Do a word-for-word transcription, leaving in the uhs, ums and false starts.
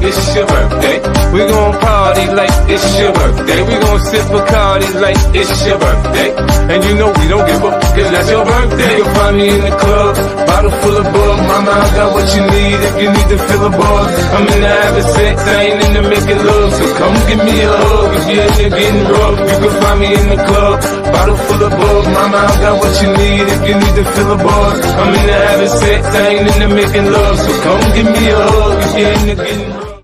it's your birthday. We gon' party like it's your birthday. We gon' sip Bacardi like it's your birthday. And you know we don't give up, cause that's your birthday. You can find me in the club, bottle full of bug. Mama, I got what you need if you need to fill a buzz. I'm in the having sex, I ain't in the making love. So come give me a hug if you're in there getting rough. You can find me in the club, bottle full of bug. Mama, I got what you need if you need to fill a buzz. I'm in the having sex, I ain't in the making love. So come give me a hug if you're in there getting rough.